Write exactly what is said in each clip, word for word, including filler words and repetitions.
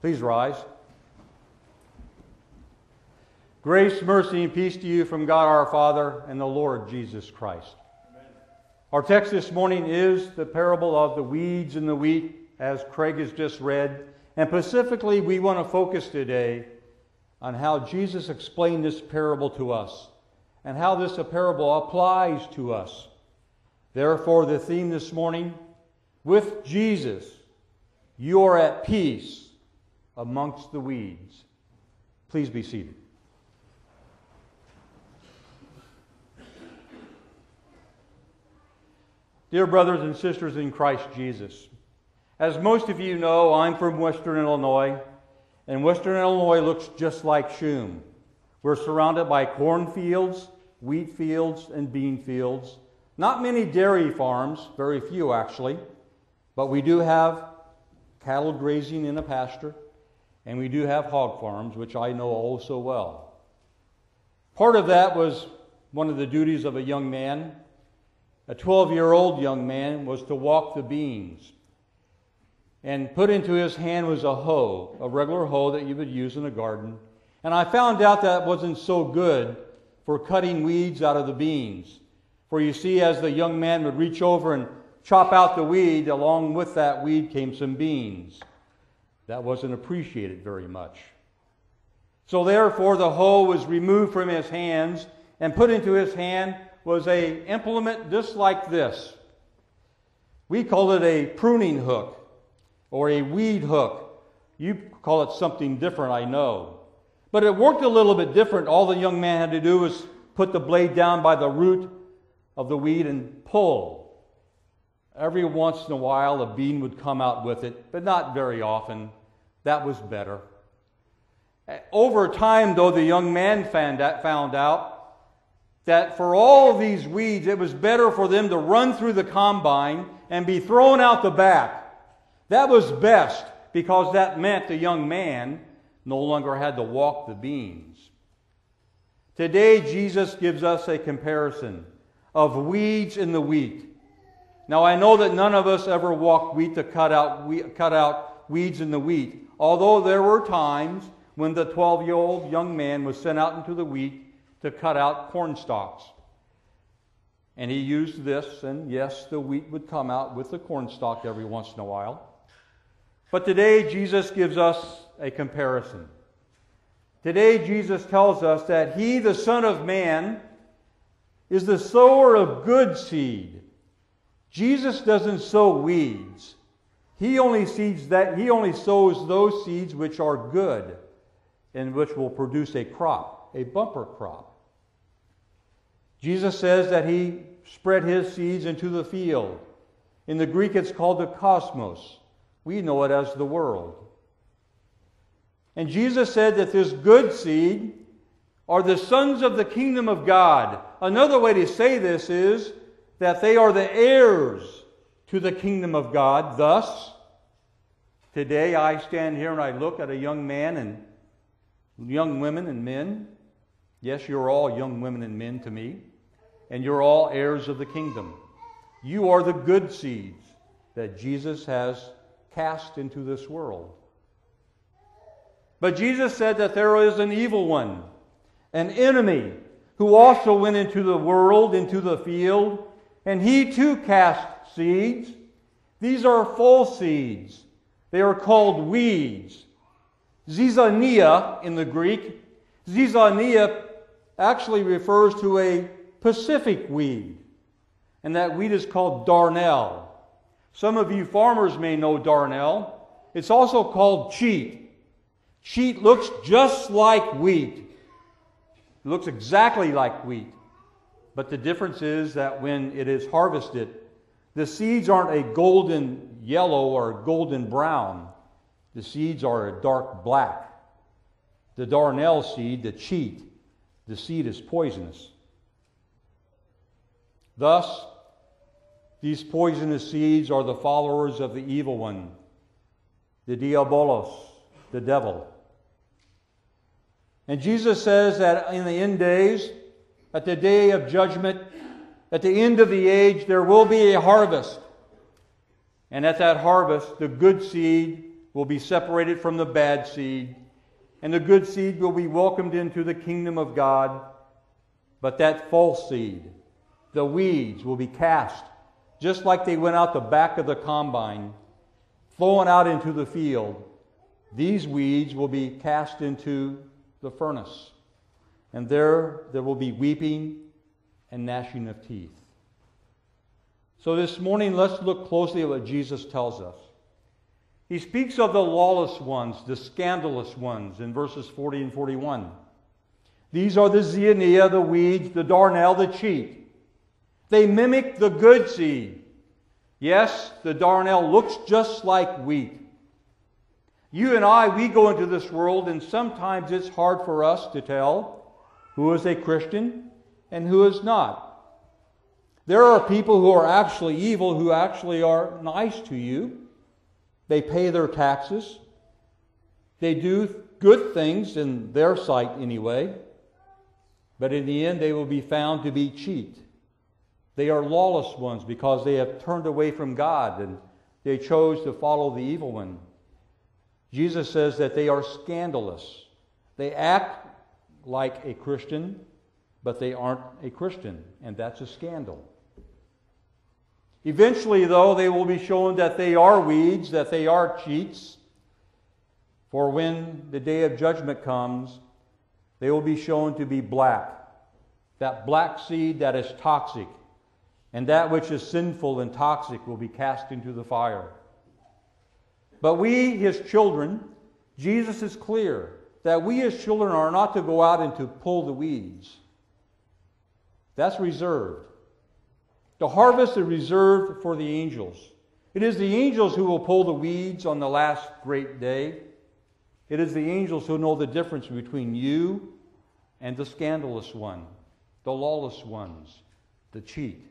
Please rise. Grace, mercy, and peace to you from God our Father and the Lord Jesus Christ. Amen. Our text this morning is the parable of the weeds and the wheat, as Craig has just read. And specifically, we want to focus today on how Jesus explained this parable to us and how this parable applies to us. Therefore, the theme this morning, with Jesus, you are at peace amongst the weeds. Please be seated. Dear brothers and sisters in Christ Jesus, as most of you know, I'm from Western Illinois, and Western Illinois looks just like Shum. We're surrounded by cornfields, wheat fields, and bean fields. Not many dairy farms, very few actually, but we do have cattle grazing in a pasture, and we do have hog farms, which I know all so well. Part of that was one of the duties of a young man. A twelve-year-old young man was to walk the beans. And put into his hand was a hoe, a regular hoe that you would use in a garden. And I found out that wasn't so good for cutting weeds out of the beans. For you see, as the young man would reach over and chop out the weed, along with that weed came some beans. That wasn't appreciated very much. So therefore the hoe was removed from his hands, and put into his hand was a implement just like this. We call it a pruning hook or a weed hook. You call it something different, I know. But it worked a little bit different. All the young man had to do was put the blade down by the root of the weed and pull. Every once in a while a bean would come out with it, but not very often. That was better. Over time, though, the young man found out that for all of these weeds, it was better for them to run through the combine and be thrown out the back. That was best, because that meant the young man no longer had to walk the beans. Today, Jesus gives us a comparison of weeds and the wheat. Now, I know that none of us ever walked wheat to cut out, cut out weeds in the wheat, although there were times when the twelve-year-old young man was sent out into the wheat to cut out corn stalks. And he used this, and yes, the wheat would come out with the corn stalk every once in a while. But today, Jesus gives us a comparison. Today, Jesus tells us that He, the Son of Man, is the sower of good seed. Jesus doesn't sow weeds. He only seeds that he only sows those seeds which are good and which will produce a crop, a bumper crop. Jesus says that He spread His seeds into the field. In the Greek, it's called the cosmos. We know it as the world. And Jesus said that this good seed are the sons of the kingdom of God. Another way to say this is that they are the heirs to the kingdom of God. Thus, today I stand here and I look at a young man and young women and men. Yes, you're all young women and men to me. And you're all heirs of the kingdom. You are the good seeds that Jesus has cast into this world. But Jesus said that there is an evil one, an enemy, who also went into the world, into the field, and he too cast seeds. These are false seeds. They are called weeds. Zizania in the Greek. Zizania actually refers to a Pacific weed. And that weed is called darnel. Some of you farmers may know darnel. It's also called cheat. Cheat looks just like wheat. It looks exactly like wheat. But the difference is that when it is harvested, the seeds aren't a golden yellow or golden brown. The seeds are a dark black. The darnel seed, the cheat, the seed is poisonous. Thus, these poisonous seeds are the followers of the evil one, the diabolos, the devil. And Jesus says that in the end days, at the day of judgment, at the end of the age, there will be a harvest. And at that harvest, the good seed will be separated from the bad seed, and the good seed will be welcomed into the kingdom of God. But that false seed, the weeds, will be cast, just like they went out the back of the combine, flowing out into the field. These weeds will be cast into the furnace, and there there will be weeping and gnashing of teeth. So this morning, let's look closely at what Jesus tells us. He speaks of the lawless ones, the scandalous ones, in verses forty and forty-one. These are the Zeania, the weeds, the darnel, the cheat. They mimic the good seed. Yes, the darnel looks just like wheat. You and I, we go into this world, and sometimes it's hard for us to tell who is a Christian and who is not. There are people who are actually evil, who actually are nice to you. They pay their taxes. They do good things in their sight anyway. But in the end, they will be found to be cheat. They are lawless ones because they have turned away from God and they chose to follow the evil one. Jesus says that they are scandalous. They act like a Christian, but they aren't a Christian, and that's a scandal. Eventually, though, they will be shown that they are weeds, that they are cheats. For when the day of judgment comes, they will be shown to be black. That black seed that is toxic, and that which is sinful and toxic will be cast into the fire. But we, His children, Jesus is clear that we as children are not to go out and to pull the weeds. That's reserved. The harvest is reserved for the angels. It is the angels who will pull the weeds on the last great day. It is the angels who know the difference between you and the scandalous one, the lawless ones, the cheat.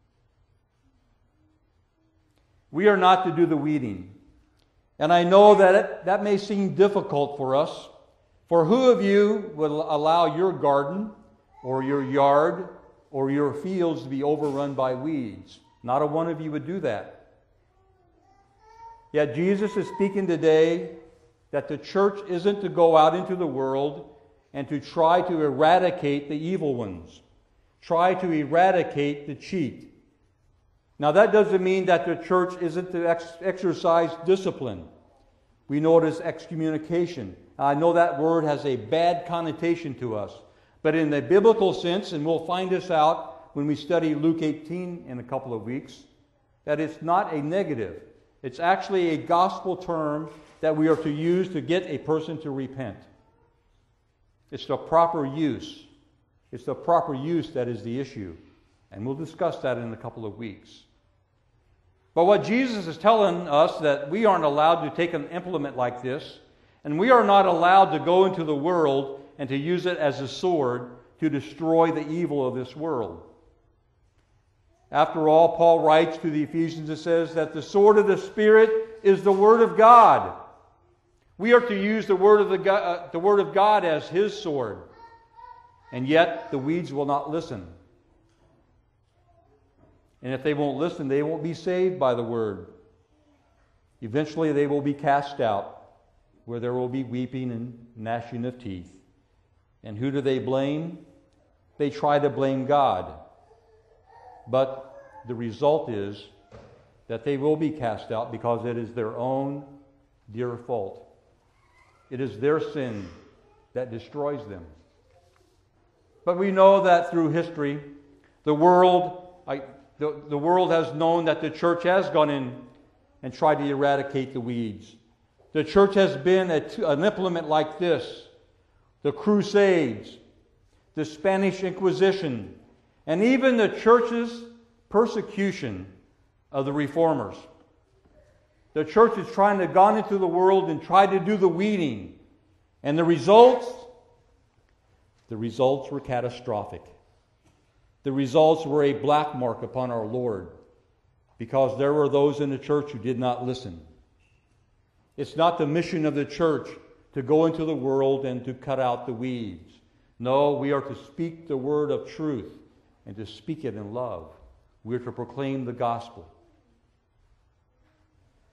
We are not to do the weeding. And I know that it, that may seem difficult for us. For who of you would allow your garden or your yard or your fields to be overrun by weeds? Not a one of you would do that. Yet Jesus is speaking today that the church isn't to go out into the world and to try to eradicate the evil ones. Try to eradicate the cheat. Now that doesn't mean that the church isn't to ex- exercise discipline. We know it as excommunication. I know that word has a bad connotation to us. But in the biblical sense, and we'll find this out when we study Luke eighteen in a couple of weeks, that it's not a negative. It's actually a gospel term that we are to use to get a person to repent. It's the proper use. It's the proper use that is the issue. And we'll discuss that in a couple of weeks. But what Jesus is telling us, that we aren't allowed to take an implement like this, and we are not allowed to go into the world and to use it as a sword to destroy the evil of this world. After all, Paul writes to the Ephesians and says that the sword of the Spirit is the Word of God. We are to use the Word of, the God, uh, the Word of God as His sword. And yet, the weeds will not listen. And if they won't listen, they won't be saved by the Word. Eventually, they will be cast out, where there will be weeping and gnashing of teeth. And who do they blame? They try to blame God. But the result is that they will be cast out because it is their own dear fault. It is their sin that destroys them. But we know that through history, the world, I, the, the world has known that the church has gone in and tried to eradicate the weeds. The church has been a, an implement like this. The Crusades, the Spanish Inquisition, and even the church's persecution of the reformers. The church has tried to gone into the world and tried to do the weeding. And the results? The results were catastrophic. The results were a black mark upon our Lord, because there were those in the church who did not listen. It's not the mission of the church to go into the world and to cut out the weeds. No, we are to speak the word of truth and to speak it in love. We are to proclaim the gospel.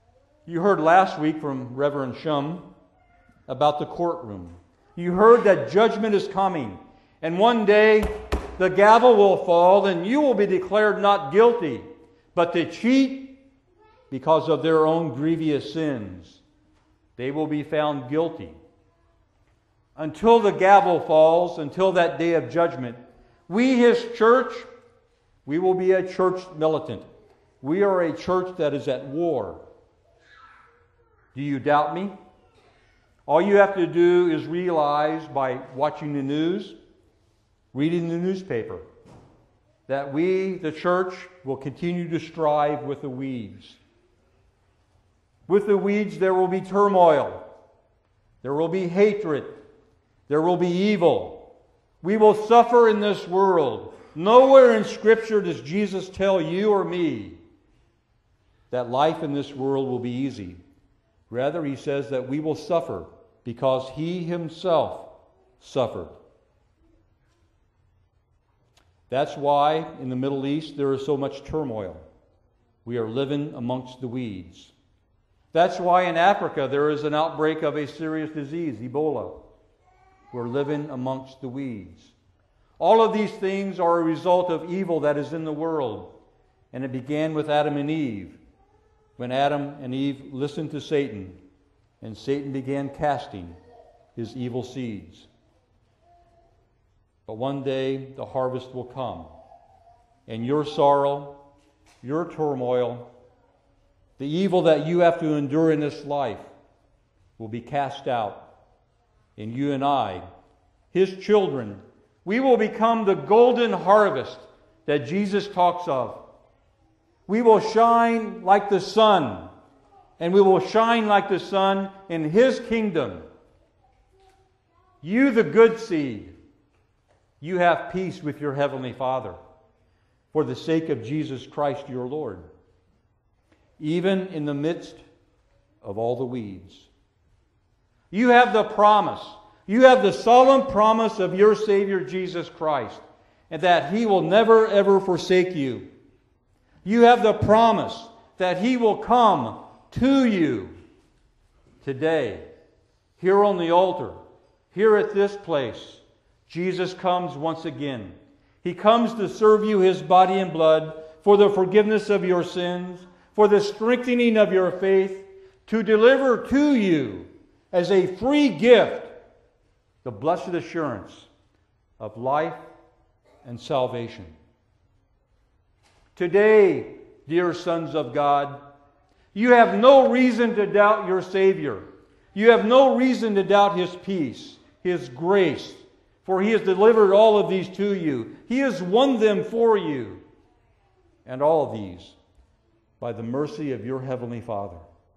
You heard last week from Reverend Shum about the courtroom. You heard that judgment is coming, and one day the gavel will fall and you will be declared not guilty, but the cheat, because of their own grievous sins, they will be found guilty. Until the gavel falls, until that day of judgment, we, His church, we will be a church militant. We are a church that is at war. Do you doubt me? All you have to do is realize by watching the news, reading the newspaper, that we, the church, will continue to strive with the weeds. With the weeds there will be turmoil. There will be hatred. There will be evil. We will suffer in this world. Nowhere in Scripture does Jesus tell you or me that life in this world will be easy. Rather, He says that we will suffer because He Himself suffered. That's why in the Middle East there is so much turmoil. We are living amongst the weeds. That's why in Africa there is an outbreak of a serious disease, Ebola. We're living amongst the weeds. All of these things are a result of evil that is in the world. And it began with Adam and Eve, when Adam and Eve listened to Satan, and Satan began casting his evil seeds. But one day the harvest will come, and your sorrow, your turmoil, the evil that you have to endure in this life will be cast out. And you and I, His children, we will become the golden harvest that Jesus talks of. We will shine like the sun, and we will shine like the sun in His kingdom. You, the good seed, you have peace with your Heavenly Father for the sake of Jesus Christ your Lord, even in the midst of all the weeds. You have the promise, you have the solemn promise of your Savior Jesus Christ, and that He will never ever forsake you. You have the promise that He will come to you today, here on the altar, here at this place. Jesus comes once again. He comes to serve you His body and blood for the forgiveness of your sins, for the strengthening of your faith, to deliver to you as a free gift the blessed assurance of life and salvation. Today, dear sons of God, you have no reason to doubt your Savior. You have no reason to doubt His peace, His grace, for He has delivered all of these to you. He has won them for you. And all of these by the mercy of your Heavenly Father.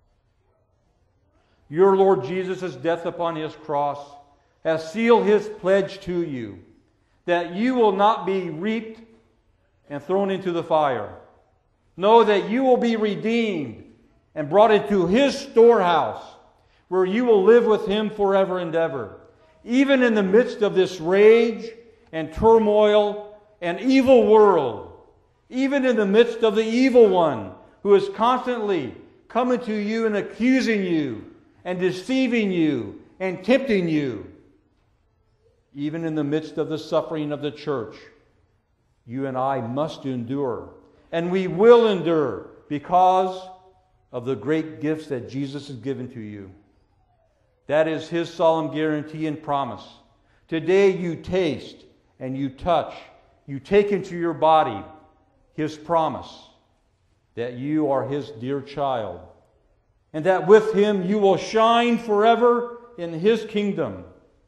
Your Lord Jesus' death upon His cross has sealed His pledge to you that you will not be reaped and thrown into the fire. Know that you will be redeemed and brought into His storehouse, where you will live with Him forever and ever. Even in the midst of this rage and turmoil and evil world, even in the midst of the evil one who is constantly coming to you and accusing you and deceiving you and tempting you, even in the midst of the suffering of the church, you and I must endure. And we will endure because of the great gifts that Jesus has given to you. That is His solemn guarantee and promise. Today you taste and you touch, you take into your body His promise that you are His dear child, and that with Him you will shine forever in His kingdom.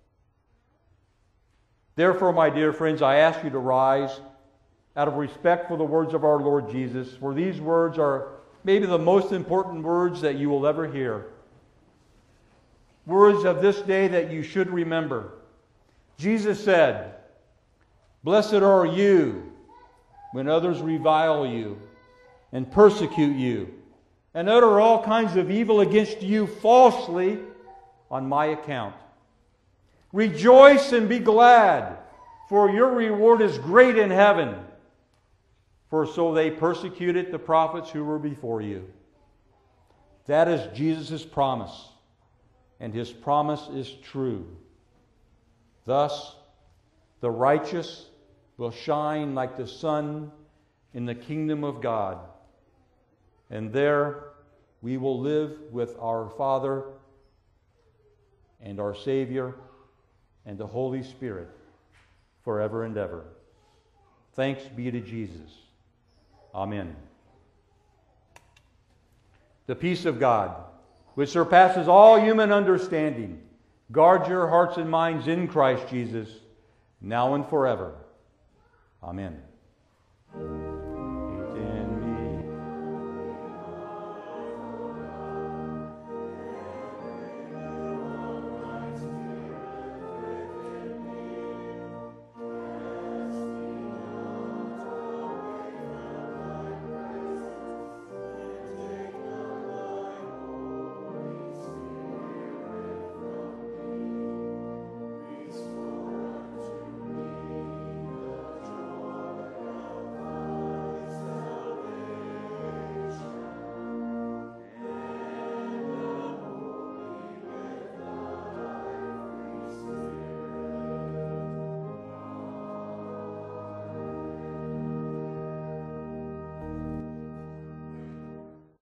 Therefore, my dear friends, I ask you to rise out of respect for the words of our Lord Jesus, for these words are maybe the most important words that you will ever hear. Words of this day that you should remember. Jesus said, "Blessed are you when others revile you and persecute you and utter all kinds of evil against you falsely on my account. Rejoice and be glad, for your reward is great in heaven. For so they persecuted the prophets who were before you." That is Jesus' promise, and His promise is true. Thus, the righteous will shine like the sun in the kingdom of God, and there we will live with our Father and our Savior and the Holy Spirit forever and ever. Thanks be to Jesus. Amen. The peace of God, which surpasses all human understanding, guard your hearts and minds in Christ Jesus, now and forever. Amen.